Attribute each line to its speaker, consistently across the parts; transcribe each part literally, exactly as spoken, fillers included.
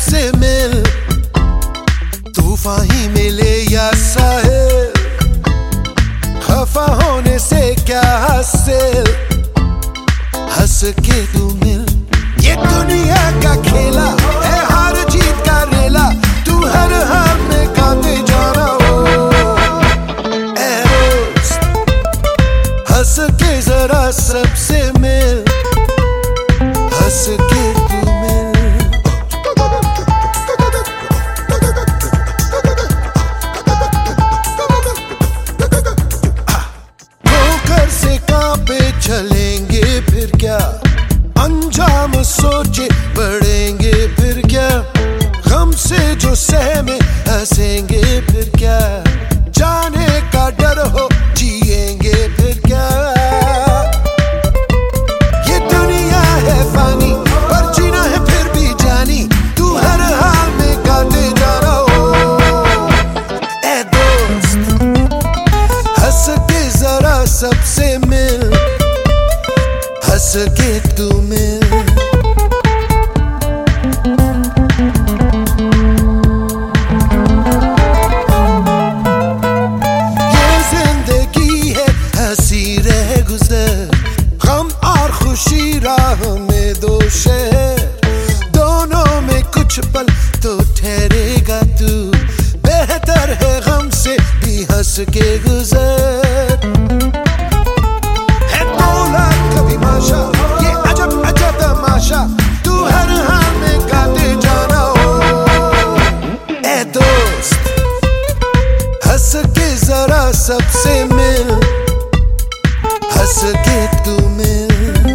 Speaker 1: सबसे मिल, तूफान ही मिले या साहिल, खफा होने से क्या हासिल, हंस के तू मिल। ये दुनिया का खेला है हार जीत का रेला, तू हर हाल में गाते जाना हो ऐ दोस्त, हंस के जरा सबसे मिल, हंस के तू मिल। ठोकर से कांपे चलेंगे फिर क्या, अंजाम सोचे बढ़ेंगे फिर क्या, गम से जो सहमे हंसेंगे फिर क्या, जाने का डर हो जिएंगे फिर क्या। ये दुनिया है फानी पर जीना है फिर भी जानी, तू हर हाल में गाते जाना हो ऐ दोस्त, हंस के जरा सबसे मिल, हंस के तू मिल। ये जिंदगी है हंसी रह गुजर, गम और खुशी राह में दो शहर, दोनों में कुछ पल तो ठहरेगा तू, बेहतर है गम से भी हंस के गुजर। है दौलत कभी माशा, ये अजब अजब तमाशा, तू हर हाल में गाते जाना हो ऐ दोस्त, हंस के जरा सबसे मिल, हंस के तू मिल।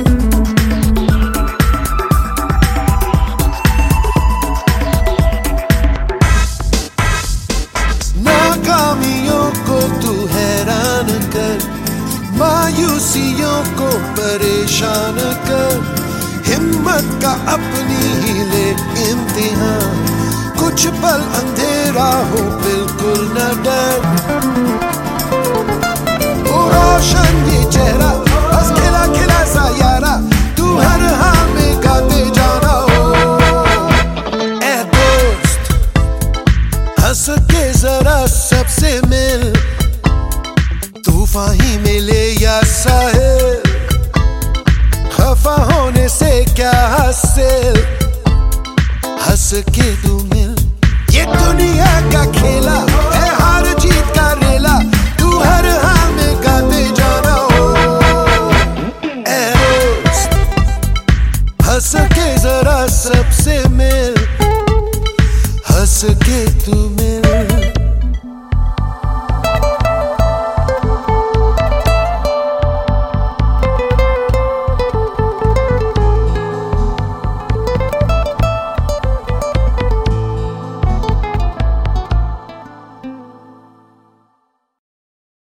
Speaker 1: नाकामियों को तू हैरान कर, मायूसियों को परेशान कर, हिम्मत का अपनी ही ले इम्तिहान, कुछ पल अंधेरा हो बिल्कुल न डर, ओ रोशन ये चेहरा बस खिला खिला सा यारा, तू हर हाल में गाते जाना हो ऐ दोस्त, हंस के जरा सबसे मिल, तूफान ही मिले या साहिल, खफा होने से क्या हासिल, हंस के तू